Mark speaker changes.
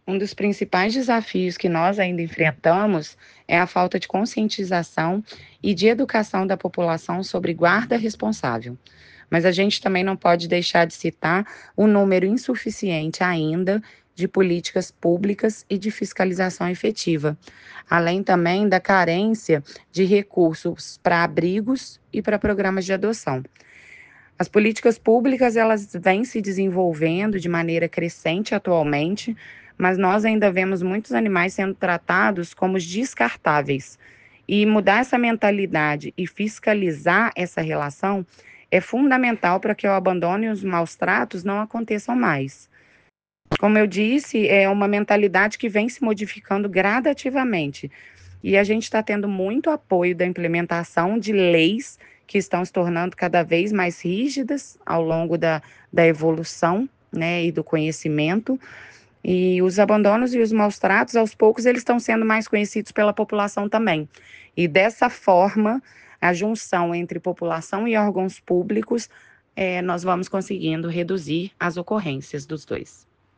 Speaker 1: Um dos principais desafios que nós ainda enfrentamos é a falta de conscientização e de educação da população sobre guarda responsável. Mas a gente também não pode deixar de citar o número insuficiente ainda de políticas públicas e de fiscalização efetiva, além também da carência de recursos para abrigos e para programas de adoção. As políticas públicas, elas vêm se desenvolvendo de maneira crescente atualmente, mas nós ainda vemos muitos animais sendo tratados como descartáveis. E mudar essa mentalidade e fiscalizar essa relação é fundamental para que o abandono e os maus tratos não aconteçam mais. Como eu disse, é uma mentalidade que vem se modificando gradativamente. E a gente está tendo muito apoio da implementação de leis que estão se tornando cada vez mais rígidas ao longo da evolução, né, e do conhecimento. E os abandonos e os maus tratos, aos poucos, eles estão sendo mais conhecidos pela população também. E dessa forma, a junção entre população e órgãos públicos, nós vamos conseguindo reduzir as ocorrências dos dois.